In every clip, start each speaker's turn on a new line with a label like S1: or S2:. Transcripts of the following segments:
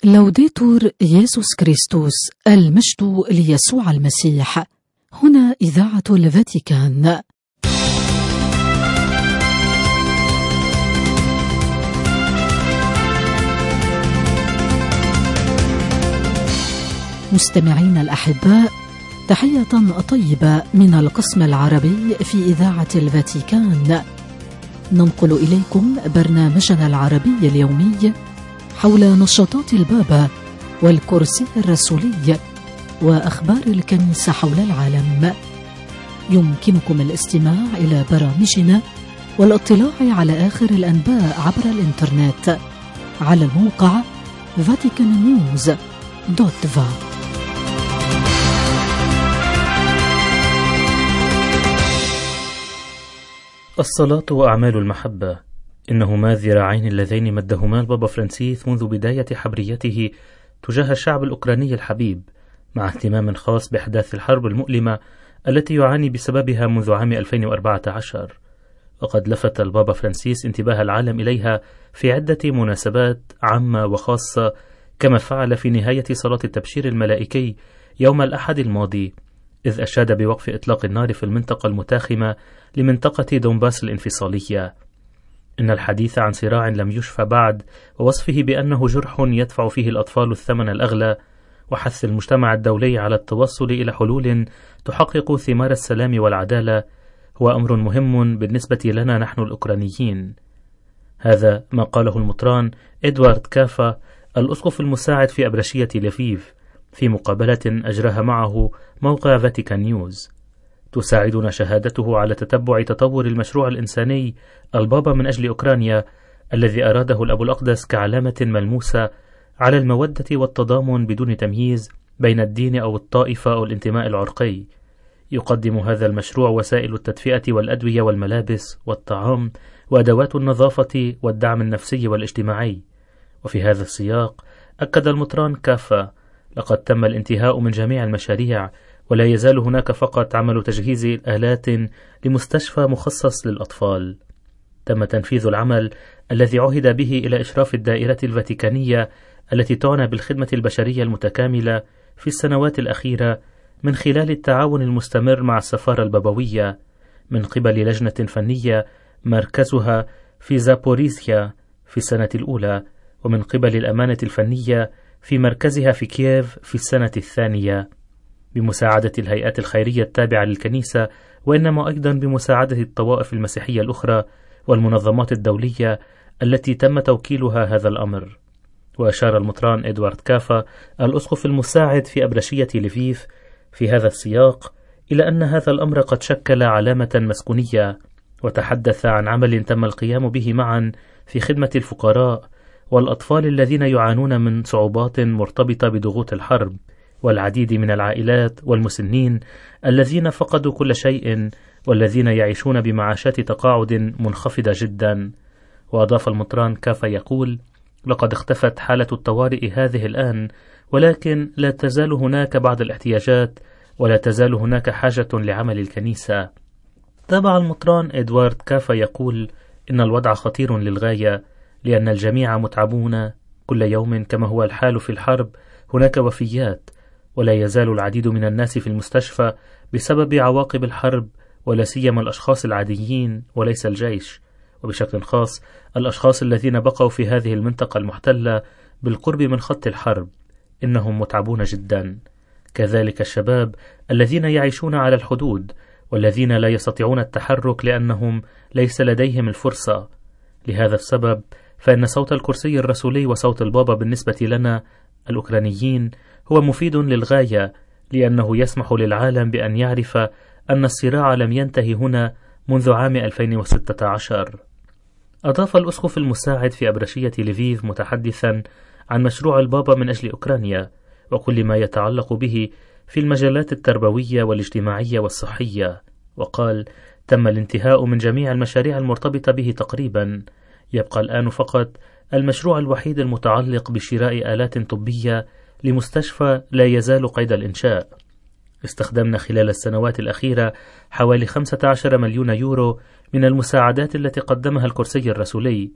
S1: لوديتور يسوع كريستوس، المجد ليسوع المسيح. هنا إذاعة الفاتيكان. مستمعين الأحباء، تحية طيبة من القسم العربي في إذاعة الفاتيكان. ننقل إليكم برنامجنا العربي اليومي حول نشاطات البابا والكرسي الرسولي وأخبار الكنيسة حول العالم. يمكنكم الاستماع إلى برامجنا والاطلاع على آخر الأنباء عبر الإنترنت على الموقع vaticannews.va.
S2: الصلاة وأعمال المحبة، إنهما الذراعين اللذين مدهما البابا فرانسيس منذ بداية حبريته تجاه الشعب الأوكراني الحبيب، مع اهتمام خاص بأحداث الحرب المؤلمة التي يعاني بسببها منذ عام 2014. وقد لفت البابا فرانسيس انتباه العالم إليها في عدة مناسبات عامة وخاصة، كما فعل في نهاية صلاة التبشير الملائكي يوم الأحد الماضي، إذ أشاد بوقف إطلاق النار في المنطقة المتاخمة لمنطقة دونباس الانفصالية. إن الحديث عن صراع لم يشفى بعد، ووصفه بأنه جرح يدفع فيه الأطفال الثمن الأغلى، وحث المجتمع الدولي على التوصل إلى حلول تحقق ثمار السلام والعدالة، هو أمر مهم بالنسبة لنا نحن الأوكرانيين. هذا ما قاله المطران إدوارد كافا، الأسقف المساعد في أبرشية لفيف، في مقابلة أجراها معه موقع فاتيكان نيوز. تساعدنا شهادته على تتبع تطور المشروع الإنساني البابا من أجل أوكرانيا، الذي أراده الأب الأقدس كعلامة ملموسة على المودة والتضامن بدون تمييز بين الدين أو الطائفة أو الانتماء العرقي. يقدم هذا المشروع وسائل التدفئة والأدوية والملابس والطعام وأدوات النظافة والدعم النفسي والاجتماعي. وفي هذا السياق أكد المطران كافة: لقد تم الانتهاء من جميع المشاريع، ولا يزال هناك فقط عمل تجهيز آلات لمستشفى مخصص للأطفال. تم تنفيذ العمل الذي عهد به إلى إشراف الدائرة الفاتيكانية التي تعنى بالخدمة البشرية المتكاملة في السنوات الأخيرة، من خلال التعاون المستمر مع السفارة البابوية من قبل لجنة فنية مركزها في زابوريزيا في السنة الأولى، ومن قبل الأمانة الفنية في مركزها في كييف في السنة الثانية، بمساعدة الهيئات الخيرية التابعة للكنيسة، وإنما أيضا بمساعدة الطوائف المسيحية الأخرى والمنظمات الدولية التي تم توكيلها هذا الأمر. وأشار المطران إدوارد كافا، الأسقف المساعد في أبرشية لفيف، في هذا السياق إلى أن هذا الأمر قد شكل علامة مسكونية، وتحدث عن عمل تم القيام به معا في خدمة الفقراء والأطفال الذين يعانون من صعوبات مرتبطة بضغوط الحرب، والعديد من العائلات والمسنين الذين فقدوا كل شيء، والذين يعيشون بمعاشات تقاعد منخفضة جدا. وأضاف المطران كافا يقول: لقد اختفت حالة الطوارئ هذه الآن، ولكن لا تزال هناك بعض الاحتياجات، ولا تزال هناك حاجة لعمل الكنيسة. تابع المطران إدوارد كافا يقول: إن الوضع خطير للغاية، لأن الجميع متعبون كل يوم، كما هو الحال في الحرب هناك وفيات، ولا يزال العديد من الناس في المستشفى بسبب عواقب الحرب، ولا سيما الأشخاص العاديين وليس الجيش، وبشكل خاص الأشخاص الذين بقوا في هذه المنطقة المحتلة بالقرب من خط الحرب، إنهم متعبون جدا. كذلك الشباب الذين يعيشون على الحدود، والذين لا يستطيعون التحرك لأنهم ليس لديهم الفرصة. لهذا السبب فإن صوت الكرسي الرسولي وصوت البابا بالنسبة لنا الأوكرانيين هو مفيد للغاية، لأنه يسمح للعالم بأن يعرف أن الصراع لم ينتهي هنا منذ عام 2016. أضاف الأسقف المساعد في أبرشية لفيف متحدثا عن مشروع البابا من أجل أوكرانيا وكل ما يتعلق به في المجالات التربوية والاجتماعية والصحية، وقال: تم الانتهاء من جميع المشاريع المرتبطة به تقريبا، يبقى الآن فقط المشروع الوحيد المتعلق بشراء آلات طبية لمستشفى لا يزال قيد الإنشاء. استخدمنا خلال السنوات الأخيرة حوالي 15 مليون يورو من المساعدات التي قدمها الكرسي الرسولي،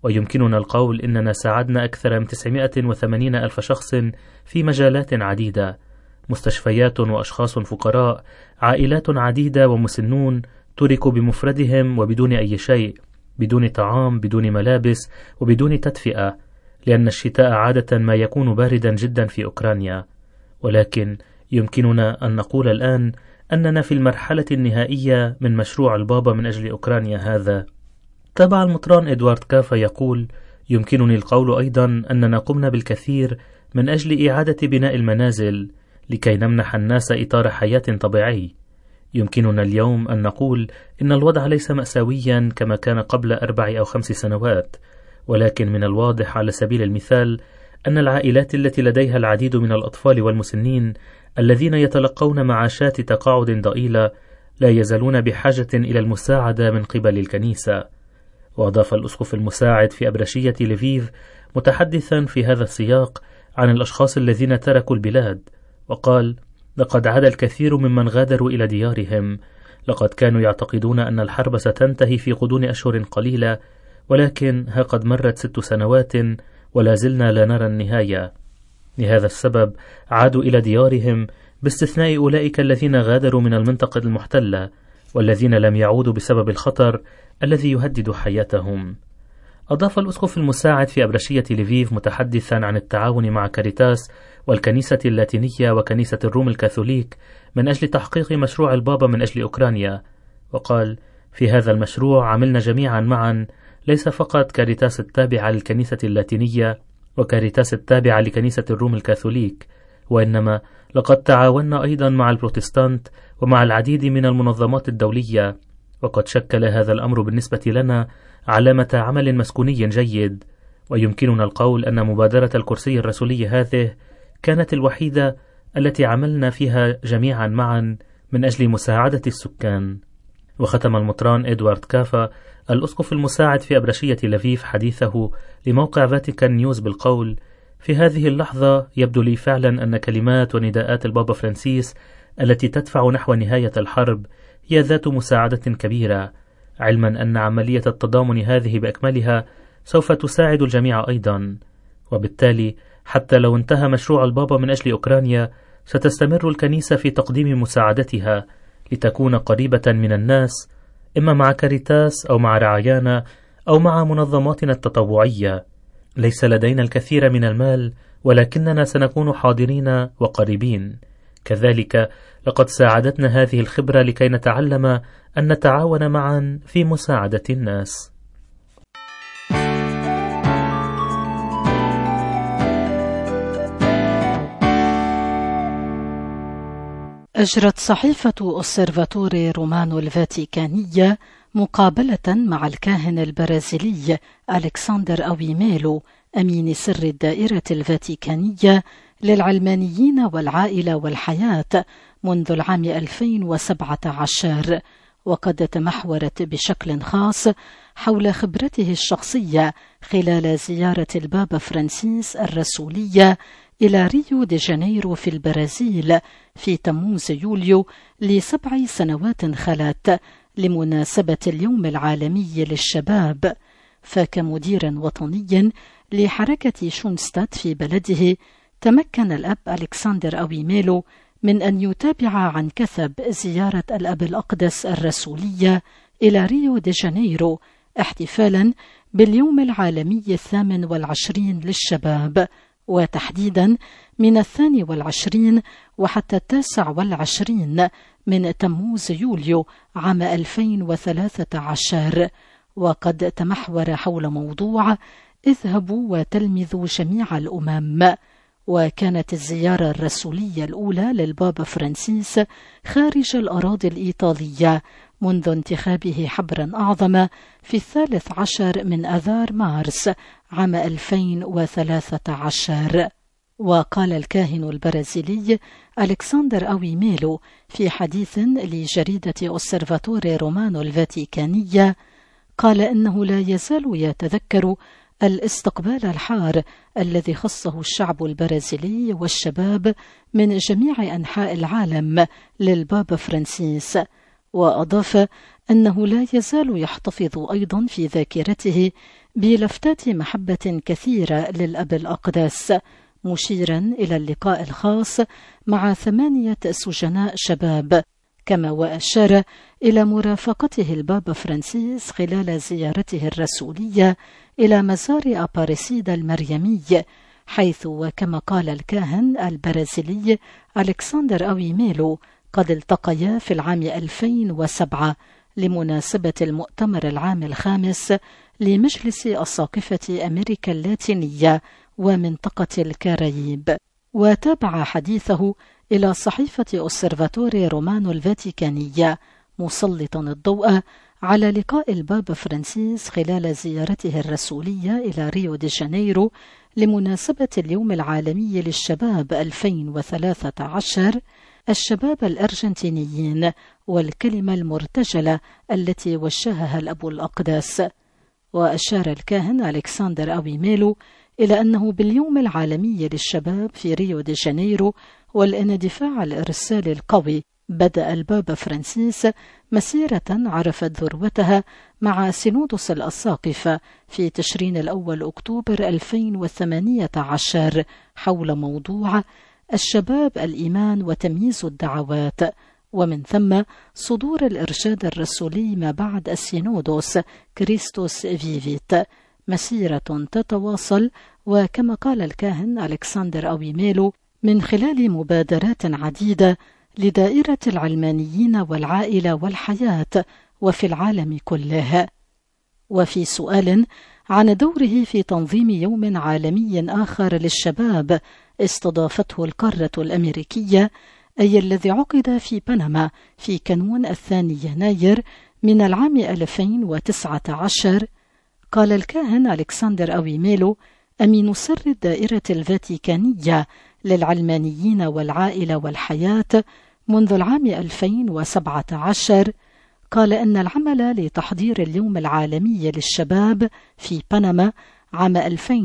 S2: ويمكننا القول إننا ساعدنا أكثر من 980 ألف شخص في مجالات عديدة: مستشفيات وأشخاص فقراء، عائلات عديدة ومسنون تركوا بمفردهم وبدون أي شيء، بدون طعام، بدون ملابس، وبدون تدفئة، لأن الشتاء عادة ما يكون باردا جدا في أوكرانيا. ولكن يمكننا أن نقول الآن أننا في المرحلة النهائية من مشروع البابا من أجل أوكرانيا هذا. تابع المطران إدوارد كافا يقول: يمكنني القول أيضا أننا قمنا بالكثير من أجل إعادة بناء المنازل لكي نمنح الناس إطار حياة طبيعي. يمكننا اليوم أن نقول إن الوضع ليس مأساويا كما كان قبل 4 أو 5 سنوات، ولكن من الواضح على سبيل المثال أن العائلات التي لديها العديد من الأطفال والمسنين الذين يتلقون معاشات تقاعد ضئيلة لا يزالون بحاجة إلى المساعدة من قبل الكنيسة. وأضاف الأسقف المساعد في أبرشية لفيف متحدثا في هذا السياق عن الأشخاص الذين تركوا البلاد، وقال: لقد عاد الكثير ممن غادروا إلى ديارهم. لقد كانوا يعتقدون أن الحرب ستنتهي في غضون أشهر قليلة، ولكن ها قد مرت 6 سنوات ولا زلنا لا نرى النهاية. لهذا السبب عادوا إلى ديارهم، باستثناء أولئك الذين غادروا من المنطقة المحتلة والذين لم يعودوا بسبب الخطر الذي يهدد حياتهم. أضاف الأسقف المساعد في أبرشية لفيف متحدثا عن التعاون مع كاريتاس والكنيسة اللاتينية وكنيسة الروم الكاثوليك من أجل تحقيق مشروع البابا من أجل أوكرانيا، وقال: في هذا المشروع عملنا جميعا معا، ليس فقط كاريتاس التابعة للكنيسة اللاتينية وكاريتاس التابعة لكنيسة الروم الكاثوليك، وإنما لقد تعاوننا أيضا مع البروتستانت ومع العديد من المنظمات الدولية، وقد شكل هذا الأمر بالنسبة لنا علامة عمل مسكوني جيد. ويمكننا القول أن مبادرة الكرسي الرسولي هذه كانت الوحيدة التي عملنا فيها جميعا معا من أجل مساعدة السكان. وختم المطران إدوارد كافا الأسقف المساعد في أبرشية لفيف حديثه لموقع فاتيكان نيوز بالقول: في هذه اللحظة يبدو لي فعلا أن كلمات ونداءات البابا فرانسيس التي تدفع نحو نهاية الحرب هي ذات مساعدة كبيرة، علما أن عملية التضامن هذه بأكملها سوف تساعد الجميع أيضا. وبالتالي حتى لو انتهى مشروع البابا من أجل أوكرانيا، ستستمر الكنيسة في تقديم مساعدتها لتكون قريبة من الناس، إما مع كاريتاس أو مع رعايانا أو مع منظماتنا التطوعية. ليس لدينا الكثير من المال، ولكننا سنكون حاضرين وقريبين. كذلك لقد ساعدتنا هذه الخبرة لكي نتعلم أن نتعاون معا في مساعدة الناس.
S1: أجرت صحيفة أوسيرفاتوري رومانو الفاتيكانية مقابلة مع الكاهن البرازيلي ألكسندر أويميلو أمين سر الدائرة الفاتيكانية للعلمانيين والعائلة والحياة منذ العام 2017، وقد تمحورت بشكل خاص حول خبرته الشخصية خلال زيارة البابا فرانسيس الرسولية إلى ريو دي جانيرو في البرازيل في تموز يوليو ل7 سنوات خلت لمناسبة اليوم العالمي للشباب. فكمدير وطني لحركة شونستاد في بلده، تمكن الأب ألكسندر أويميلو من أن يتابع عن كثب زيارة الأب الأقدس الرسولية إلى ريو دي جانيرو احتفالا باليوم العالمي 28 للشباب، وتحديدا من 22 وحتى 29 من تموز يوليو عام 2013، وقد تمحور حول موضوع اذهبوا وتلمذوا جميع الأمم. وكانت الزيارة الرسولية الأولى للبابا فرانسيس خارج الأراضي الإيطالية منذ انتخابه حبرا أعظم في 13 من أذار مارس عام 2013. وقال الكاهن البرازيلي ألكسندر أويميلو في حديث لجريدة أوسيرفاتوري رومانو الفاتيكانية، قال إنه لا يزال يتذكر الاستقبال الحار الذي خصه الشعب البرازيلي والشباب من جميع أنحاء العالم للبابا فرانسيس. وأضاف أنه لا يزال يحتفظ أيضا في ذاكرته بلفتات محبة كثيرة للأب الأقدس، مشيرا إلى اللقاء الخاص مع 8 سجناء شباب، كما وأشار إلى مرافقته البابا فرانسيس خلال زيارته الرسولية إلى مزار أباريسيدا المريمي، حيث وكما قال الكاهن البرازيلي ألكسندر أويميلو قد التقيا في العام 2007 لمناسبة المؤتمر العام الخامس لمجلس أساقفة أمريكا اللاتينية ومنطقة الكاريب. وتابع حديثه إلى صحيفة أوسيرفاتوري رومانو الفاتيكانية مسلطا الضوء على لقاء البابا فرانسيس خلال زيارته الرسولية إلى ريو دي جانيرو لمناسبة اليوم العالمي للشباب 2013، الشباب الأرجنتينيين والكلمة المرتجلة التي وجهها الأب الأقدس. وأشار الكاهن ألكسندر أويميلو إلى أنه باليوم العالمي للشباب في ريو دي جانيرو والاندفاع الإرسالي القوي بدأ البابا فرانسيس مسيرة عرفت ذروتها مع سينودوس الأساقفة في تشرين الأول أكتوبر 2018 حول موضوع الشباب، الإيمان وتمييز الدعوات، ومن ثم صدور الإرشاد الرسولي ما بعد السينودوس كريستوس فيفيت، مسيرة تتواصل وكما قال الكاهن ألكسندر أويميلو من خلال مبادرات عديدة لدائرة العلمانيين والعائلة والحياة وفي العالم كله. وفي سؤال عن دوره في تنظيم يوم عالمي آخر للشباب استضافته القارة الأمريكية، أي الذي عقد في بنما في كانون 2 يناير من العام 2019، قال الكاهن ألكسندر أويميلو أمين سر الدائرة الفاتيكانية للعلمانيين والعائلة والحياة منذ العام 2017، قال أن العمل لتحضير اليوم العالمي للشباب في بنما عام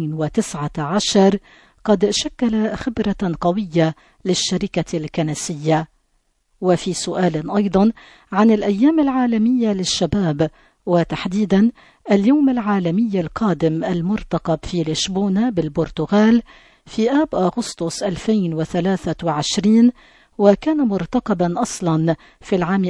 S1: 2019 قد شكل خبرة قوية للشركة الكنسية. وفي سؤال أيضا عن الأيام العالمية للشباب وتحديدا اليوم العالمي القادم المرتقب في لشبونة بالبرتغال في آب أغسطس 2023، وكان مرتقبا أصلا في العام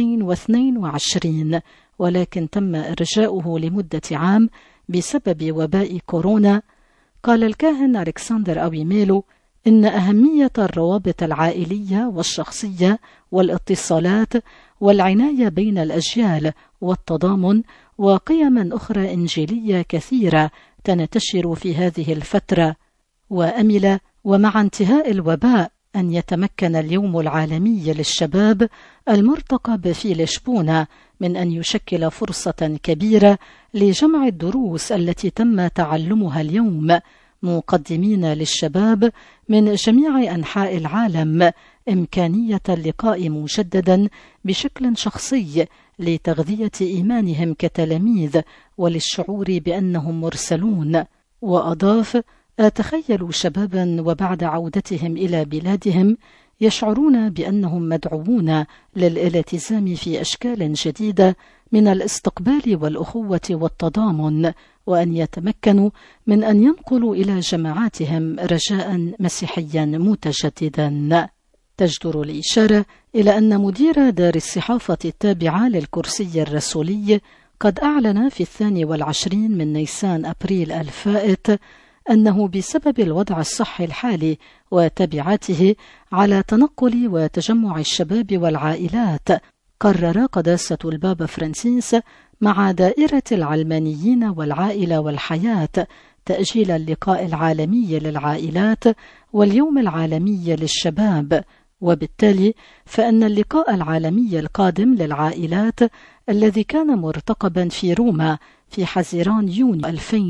S1: 2022 ولكن تم إرجاؤه لمدة عام بسبب وباء كورونا، قال الكاهن ألكسندر أويميلو إن أهمية الروابط العائلية والشخصية والاتصالات والعناية بين الأجيال والتضامن وقيما أخرى إنجيلية كثيرة تنتشر في هذه الفترة، وأمل ومع انتهاء الوباء أن يتمكن اليوم العالمي للشباب المرتقب في لشبونة من أن يشكل فرصة كبيرة لجمع الدروس التي تم تعلمها اليوم، مقدمين للشباب من جميع أنحاء العالم إمكانية اللقاء مجددا بشكل شخصي لتغذية إيمانهم كتلاميذ وللشعور بأنهم مرسلون. وأضاف: أتخيل شبابا وبعد عودتهم إلى بلادهم يشعرون بأنهم مدعوون للالتزام في أشكال جديدة من الاستقبال والأخوة والتضامن، وأن يتمكنوا من أن ينقلوا إلى جماعاتهم رجاء مسيحيا متجددا. تجدر الإشارة إلى أن مدير دار الصحافة التابعة للكرسي الرسولي قد أعلن في 22 من نيسان أبريل الفائت أنه بسبب الوضع الصحي الحالي وتبعاته على تنقل وتجمع الشباب والعائلات، قرر قداسة البابا فرانسيس مع دائرة العلمانيين والعائلة والحياة تأجيل اللقاء العالمي للعائلات واليوم العالمي للشباب، وبالتالي فإن اللقاء العالمي القادم للعائلات الذي كان مرتقبا في روما في حزيران يونيو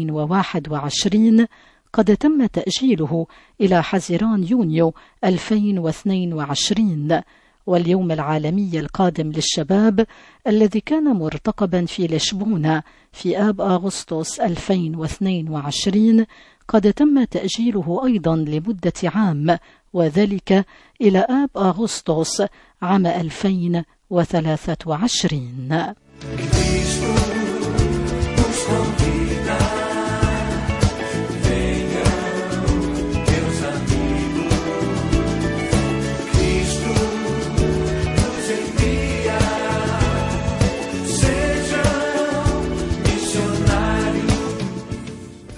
S1: 2021 قد تم تأجيله إلى حزيران يونيو 2022، واليوم العالمي القادم للشباب الذي كان مرتقبا في لشبونة في آب أغسطس 2022 قد تم تأجيله أيضا لمدة عام، وذلك إلى آب أغسطس عام 2023.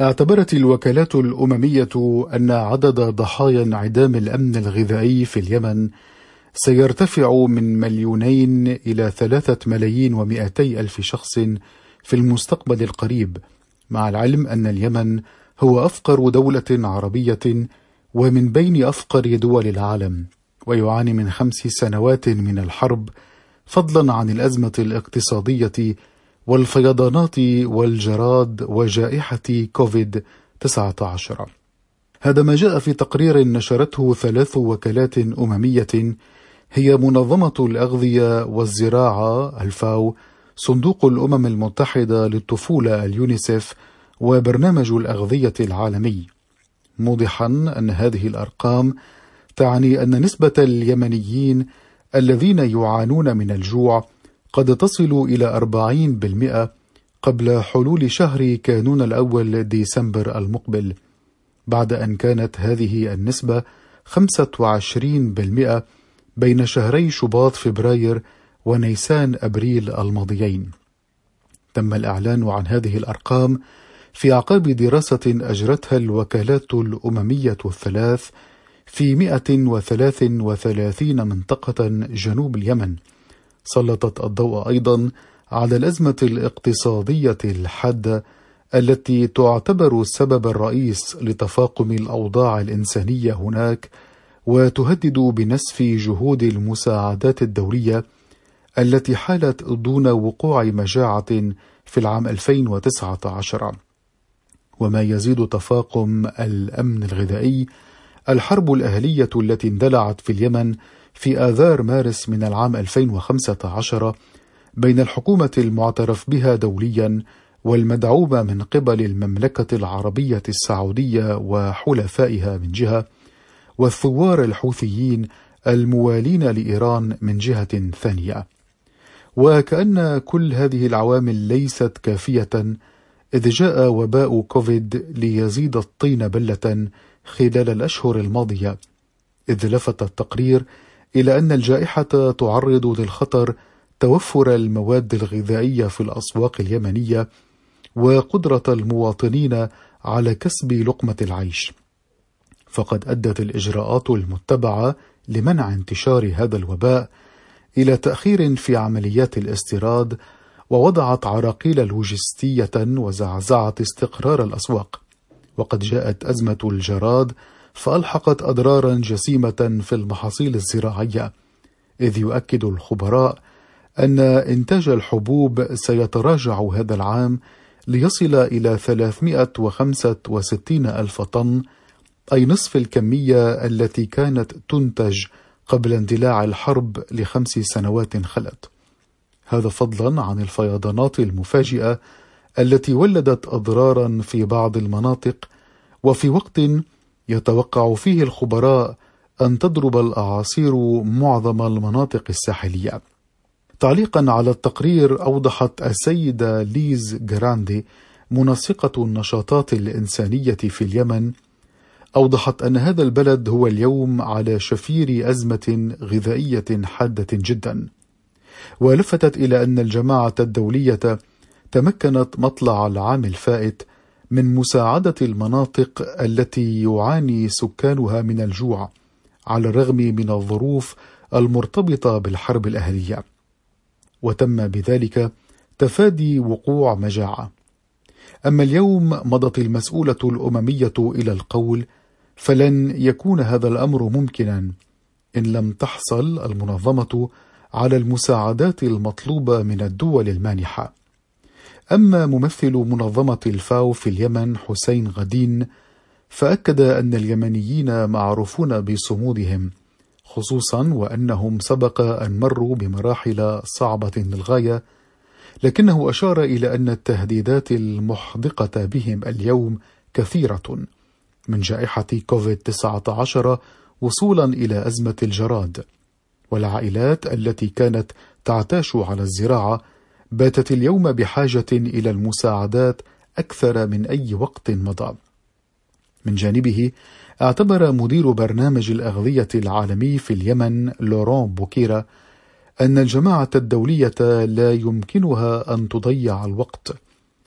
S3: اعتبرت الوكالات الأممية أن عدد ضحايا انعدام الأمن الغذائي في اليمن سيرتفع من 2,000,000 إلى 3,200,000 شخص في المستقبل القريب، مع العلم أن اليمن هو أفقر دولة عربية ومن بين أفقر دول العالم، ويعاني من 5 سنوات من الحرب، فضلا عن الأزمة الاقتصادية والفيضانات والجراد وجائحة كوفيد-19. هذا ما جاء في تقرير نشرته 3 وكالات أممية هي منظمة الأغذية والزراعة الفاو، صندوق الأمم المتحدة للطفولة اليونيسف، وبرنامج الأغذية العالمي، موضحا أن هذه الأرقام تعني أن نسبة اليمنيين الذين يعانون من الجوع قد تصل إلى 40% قبل حلول شهر كانون الأول ديسمبر المقبل، بعد أن كانت هذه النسبة 25% بين شهري شباط فبراير ونيسان أبريل الماضيين. تم الإعلان عن هذه الأرقام في أعقاب دراسة أجرتها الوكالات الأممية الثلاث في 133 منطقة جنوب اليمن، سلطت الضوء أيضا على الأزمة الاقتصادية الحادة التي تعتبر السبب الرئيس لتفاقم الأوضاع الإنسانية هناك، وتهدد بنسف جهود المساعدات الدولية التي حالت دون وقوع مجاعة في العام 2019. وما يزيد تفاقم الأمن الغذائي الحرب الأهلية التي اندلعت في اليمن في آذار مارس من العام 2015 بين الحكومة المعترف بها دوليا والمدعومة من قبل المملكة العربية السعودية وحلفائها من جهة، والثوار الحوثيين الموالين لإيران من جهة ثانية. وكأن كل هذه العوامل ليست كافية، إذ جاء وباء كوفيد ليزيد الطين بلة خلال الأشهر الماضية، إذ لفت التقرير إلى أن الجائحة تعرض للخطر توفر المواد الغذائية في الأسواق اليمنية وقدرة المواطنين على كسب لقمة العيش، فقد أدت الإجراءات المتبعة لمنع انتشار هذا الوباء إلى تأخير في عمليات الاستيراد، ووضعت عراقيل لوجستية وزعزعت استقرار الأسواق. وقد جاءت أزمة الجراد فألحقت أضرارا جسيمة في المحاصيل الزراعية، إذ يؤكد الخبراء أن إنتاج الحبوب سيتراجع هذا العام ليصل إلى 365 ألف طن، أي نصف الكمية التي كانت تنتج قبل اندلاع الحرب ل5 سنوات خلت. هذا فضلا عن الفيضانات المفاجئة التي ولدت أضرارا في بعض المناطق، وفي وقت يتوقع فيه الخبراء أن تضرب الأعاصير معظم المناطق الساحلية. تعليقا على التقرير، أوضحت السيدة ليز جراندي منسقة النشاطات الإنسانية في اليمن، أوضحت أن هذا البلد هو اليوم على شفير أزمة غذائية حادة جدا، ولفتت إلى أن الجماعة الدولية تمكنت مطلع العام الفائت من مساعدة المناطق التي يعاني سكانها من الجوع على الرغم من الظروف المرتبطة بالحرب الأهلية، وتم بذلك تفادي وقوع مجاعة. أما اليوم مضت المسؤولة الأممية إلى القول، فلن يكون هذا الأمر ممكنا إن لم تحصل المنظمة على المساعدات المطلوبة من الدول المانحة. أما ممثل منظمة الفاو في اليمن حسين غدين فأكد أن اليمنيين معروفون بصمودهم، خصوصا وأنهم سبق أن مروا بمراحل صعبة للغاية، لكنه أشار إلى أن التهديدات المحدقة بهم اليوم كثيرة، من جائحة كوفيد-19 وصولا إلى أزمة الجراد، والعائلات التي كانت تعتاش على الزراعة باتت اليوم بحاجة إلى المساعدات أكثر من أي وقت مضى. من جانبه، اعتبر مدير برنامج الأغذية العالمي في اليمن لوران بوكيرا أن الجماعة الدولية لا يمكنها أن تضيع الوقت،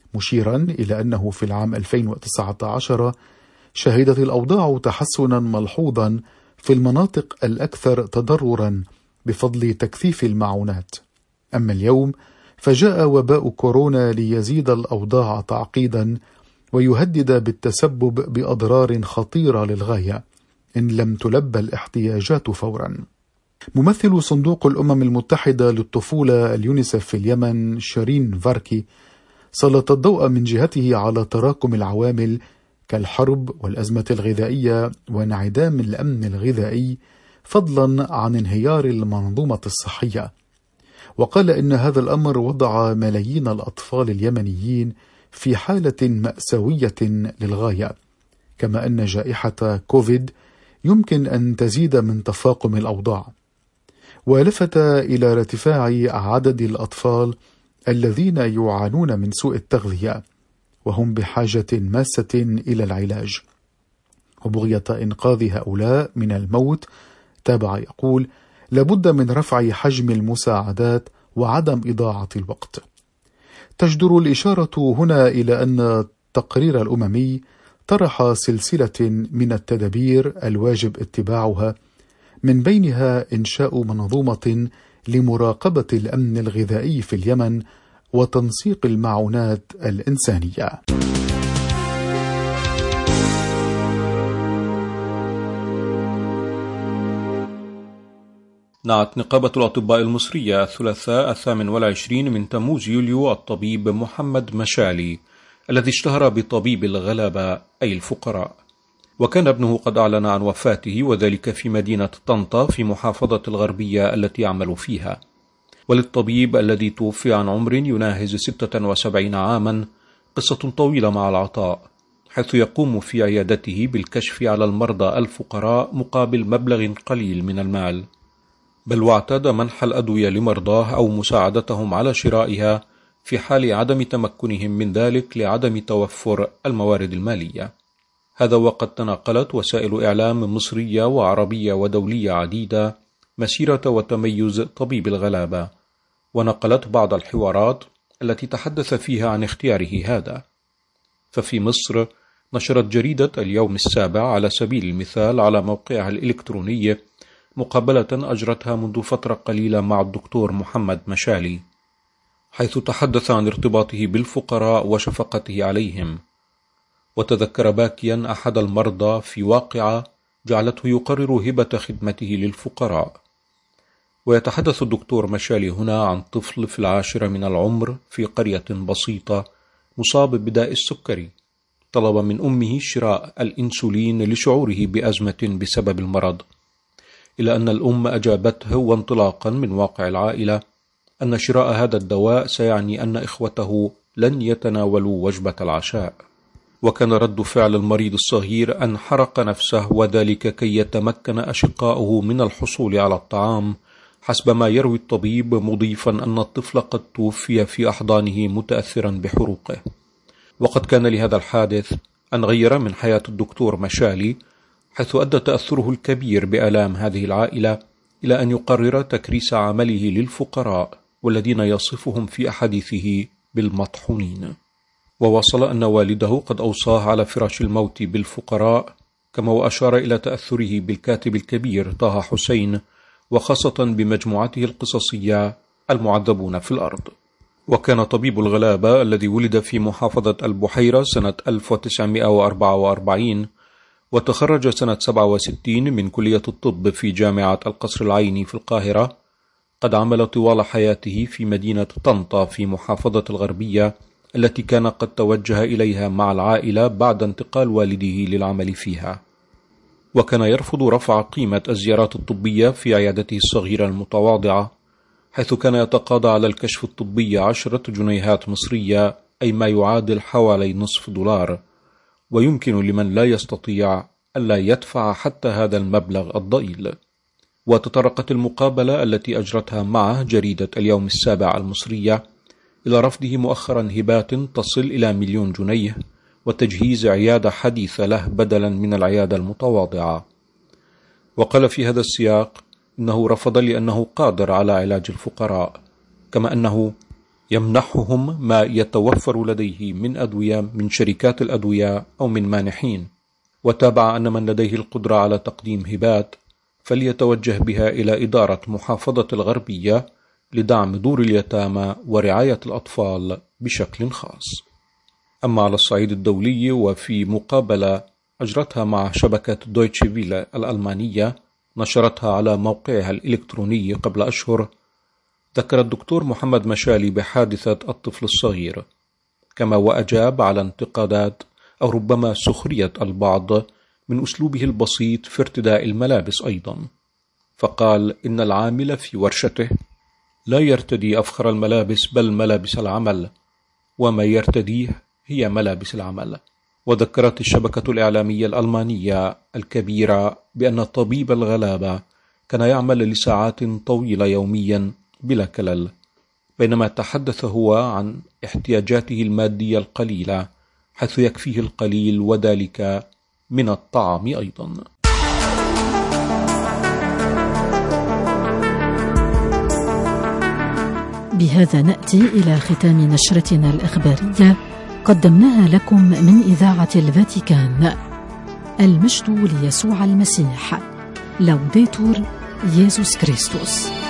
S3: مشيرا إلى أنه في العام 2019 شهدت الأوضاع تحسنا ملحوظا في المناطق الأكثر تضررا بفضل تكثيف المعونات. أما اليوم فجاء وباء كورونا ليزيد الأوضاع تعقيدا ويهدد بالتسبب بأضرار خطيرة للغاية إن لم تلبى الاحتياجات فورا. ممثل صندوق الأمم المتحدة للطفولة اليونيسف في اليمن شيرين فاركي سلط الضوء من جهته على تراكم العوامل كالحرب والأزمة الغذائية وانعدام الأمن الغذائي فضلا عن انهيار المنظومة الصحية، وقال إن هذا الأمر وضع ملايين الأطفال اليمنيين في حالة مأساوية للغاية، كما أن جائحة كوفيد يمكن أن تزيد من تفاقم الأوضاع. ولفت إلى ارتفاع عدد الأطفال الذين يعانون من سوء التغذية وهم بحاجة ماسة إلى العلاج، وبغية إنقاذ هؤلاء من الموت تابع يقول: لابد من رفع حجم المساعدات وعدم إضاعة الوقت. تجدر الإشارة هنا إلى أن التقرير الأممي طرح سلسلة من التدابير الواجب اتباعها، من بينها إنشاء منظومة لمراقبة الأمن الغذائي في اليمن وتنسيق المعونات الإنسانية.
S4: نعت نقابة الأطباء المصرية الثلاثاء 28 من تموز يوليو الطبيب محمد مشالي الذي اشتهر بطبيب الغلابة أي الفقراء، وكان ابنه قد أعلن عن وفاته وذلك في مدينة طنطا في محافظة الغربية التي يعمل فيها. وللطبيب الذي توفي عن عمر يناهز 76 عاما قصة طويلة مع العطاء، حيث يقوم في عيادته بالكشف على المرضى الفقراء مقابل مبلغ قليل من المال، بل واعتاد منح الأدوية لمرضاه أو مساعدتهم على شرائها في حال عدم تمكنهم من ذلك لعدم توفر الموارد المالية. هذا وقد تناقلت وسائل إعلام مصرية وعربية ودولية عديدة مسيرة وتميز طبيب الغلابة، ونقلت بعض الحوارات التي تحدث فيها عن اختياره هذا. ففي مصر نشرت جريدة اليوم السابع على سبيل المثال على موقعها الإلكتروني مقابلة أجرتها منذ فترة قليلة مع الدكتور محمد مشالي، حيث تحدث عن ارتباطه بالفقراء وشفقته عليهم، وتذكر باكيا أحد المرضى في واقعة جعلته يقرر هبة خدمته للفقراء. ويتحدث الدكتور مشالي هنا عن طفل في 10 من العمر في قرية بسيطة مصاب بداء السكري، طلب من أمه شراء الإنسولين لشعوره بأزمة بسبب المرض، إلى أن الأم أجابته وانطلاقا من واقع العائلة أن شراء هذا الدواء سيعني أن إخوته لن يتناولوا وجبة العشاء. وكان رد فعل المريض الصغير أن حرق نفسه، وذلك كي يتمكن أشقاؤه من الحصول على الطعام، حسب ما يروي الطبيب، مضيفا أن الطفل قد توفي في أحضانه متأثرا بحروقه. وقد كان لهذا الحادث أن غير من حياة الدكتور مشالي، حيث أدى تأثره الكبير بآلام هذه العائلة إلى أن يقرر تكريس عمله للفقراء والذين يصفهم في أحاديثه بالمطحونين. ووصل أن والده قد أوصاه على فراش الموت بالفقراء، كما وأشار إلى تأثره بالكاتب الكبير طه حسين، وخاصة بمجموعته القصصية المعذبون في الأرض. وكان طبيب الغلابة الذي ولد في محافظة البحيرة سنة 1944 وتخرج سنة 67 من كلية الطب في جامعة القصر العيني في القاهرة، قد عمل طوال حياته في مدينة طنطا في محافظة الغربية التي كان قد توجه إليها مع العائلة بعد انتقال والده للعمل فيها. وكان يرفض رفع قيمة الزيارات الطبية في عيادته الصغيرة المتواضعة، حيث كان يتقاضى على الكشف الطبي 10 جنيهات مصرية، أي ما يعادل حوالي نصف دولار، ويمكن لمن لا يستطيع ألا يدفع حتى هذا المبلغ الضئيل. وتطرقت المقابلة التي أجرتها معه جريدة اليوم السابع المصرية إلى رفضه مؤخرا هبات تصل إلى 1,000,000 جنيه وتجهيز عيادة حديثة له بدلا من العيادة المتواضعة. وقال في هذا السياق إنه رفض لأنه قادر على علاج الفقراء، كما أنه يمنحهم ما يتوفر لديه من أدوية من شركات الأدوية أو من مانحين، وتابع أن من لديه القدرة على تقديم هبات فليتوجه بها إلى إدارة محافظة الغربية لدعم دور اليتامى ورعاية الأطفال بشكل خاص. أما على الصعيد الدولي، وفي مقابلة أجرتها مع شبكة دويتشه فيله الألمانية نشرتها على موقعها الإلكتروني قبل أشهر، ذكر الدكتور محمد مشالي بحادثة الطفل الصغير، كما وأجاب على انتقادات أو ربما سخرية البعض من أسلوبه البسيط في ارتداء الملابس أيضا، فقال إن العامل في ورشته لا يرتدي أفخر الملابس بل ملابس العمل، وما يرتديه هي ملابس العمل. وذكرت الشبكة الإعلامية الألمانية الكبيرة بأن طبيب الغلابة كان يعمل لساعات طويلة يوميا بلا كلل، بينما تحدث هو عن احتياجاته المادية القليلة حيث يكفيه القليل وذلك من الطعام أيضا.
S1: بهذا نأتي إلى ختام نشرتنا الإخبارية قدمناها لكم من إذاعة الفاتيكان. المجد ليسوع المسيح. لوديتور يسوع كريستوس.